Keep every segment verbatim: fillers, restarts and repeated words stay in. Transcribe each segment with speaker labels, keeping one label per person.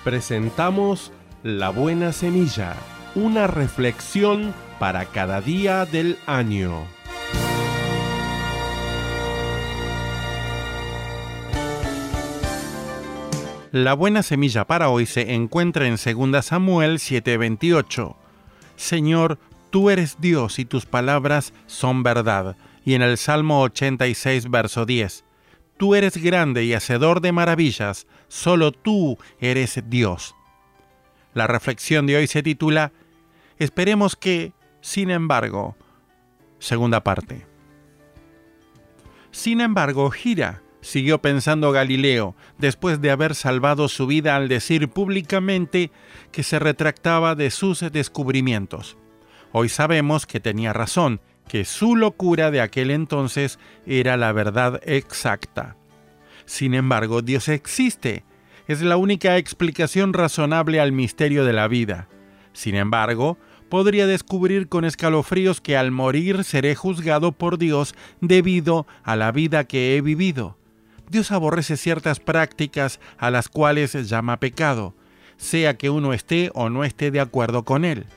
Speaker 1: Presentamos La Buena Semilla, una reflexión para cada día del año. La buena semilla para hoy se encuentra en segunda Samuel siete veintiocho. Señor, tú eres Dios y tus palabras son verdad. Y en el Salmo ochenta y seis, verso diez. Tú eres grande y hacedor de maravillas, solo tú eres Dios. La reflexión de hoy se titula Esperemos que, sin embargo, segunda parte. Sin embargo, gira, siguió pensando Galileo, después de haber salvado su vida al decir públicamente que se retractaba de sus descubrimientos. Hoy sabemos que tenía razón, que su locura de aquel entonces era la verdad exacta. Sin embargo, Dios existe. Es la única explicación razonable al misterio de la vida. Sin embargo, podría descubrir con escalofríos que al morir seré juzgado por Dios debido a la vida que he vivido. Dios aborrece ciertas prácticas a las cuales llama pecado, sea que uno esté o no esté de acuerdo con él.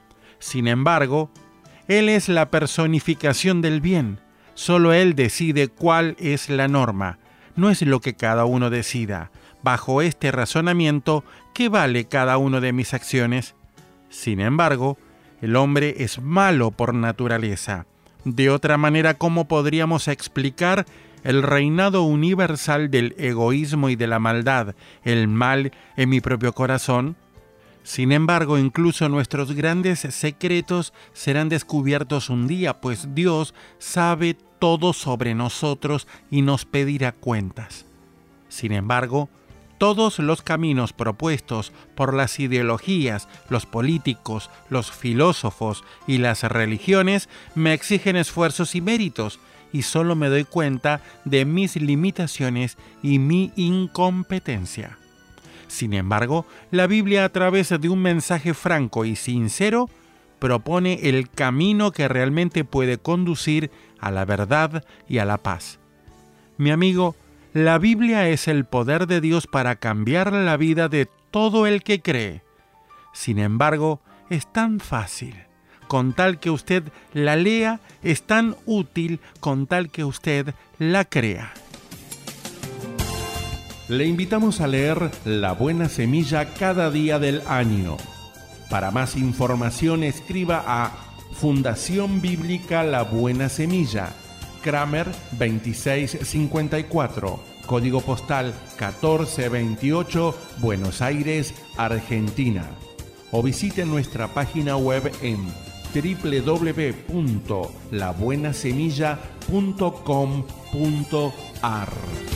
Speaker 1: Sin embargo, Él es la personificación del bien. Solo Él decide cuál es la norma. No es lo que cada uno decida. Bajo este razonamiento, ¿qué vale cada una de mis acciones? Sin embargo, el hombre es malo por naturaleza. De otra manera, ¿cómo podríamos explicar el reinado universal del egoísmo y de la maldad, el mal en mi propio corazón? Sin embargo, incluso nuestros grandes secretos serán descubiertos un día, pues Dios sabe todo sobre nosotros y nos pedirá cuentas. Sin embargo, todos los caminos propuestos por las ideologías, los políticos, los filósofos y las religiones me exigen esfuerzos y méritos, y solo me doy cuenta de mis limitaciones y mi incompetencia. Sin embargo, la Biblia, a través de un mensaje franco y sincero, propone el camino que realmente puede conducir a la verdad y a la paz. Mi amigo, la Biblia es el poder de Dios para cambiar la vida de todo el que cree. Sin embargo, es tan fácil. Con tal que usted la lea, es tan útil con tal que usted la crea. Le invitamos a leer La Buena Semilla cada día del año. Para más información escriba a Fundación Bíblica La Buena Semilla, Kramer veintiséis cincuenta y cuatro, Código Postal catorce veintiocho, Buenos Aires, Argentina. O visite nuestra página web en doble u doble u doble u punto la buena semilla punto com punto a r.